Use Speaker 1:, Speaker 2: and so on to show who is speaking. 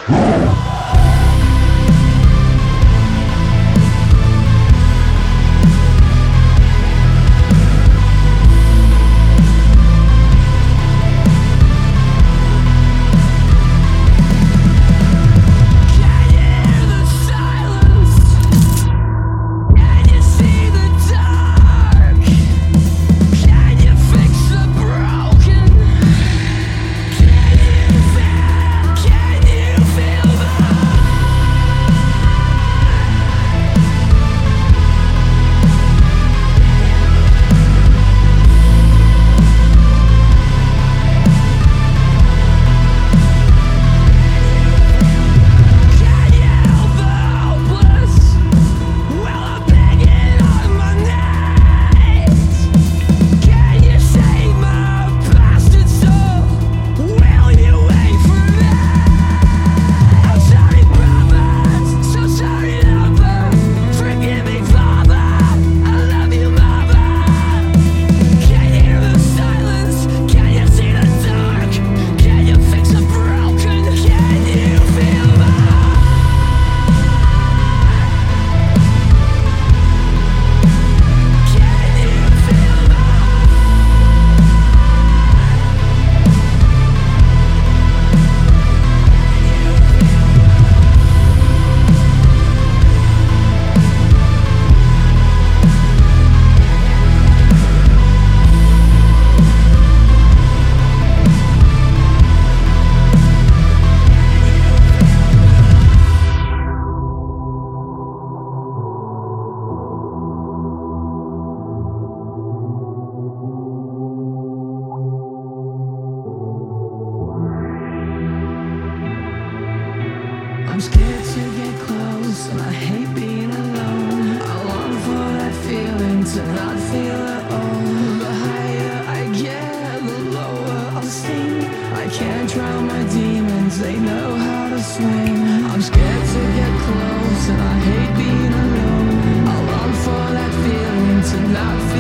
Speaker 1: I'm scared to get close, and I hate being alone. I long for that feeling to not feel at all. The higher I get, the lower I'll sink. I can't drown my demons, they know how to swim. I'm scared to get close, and I hate being alone. I long for that feeling to not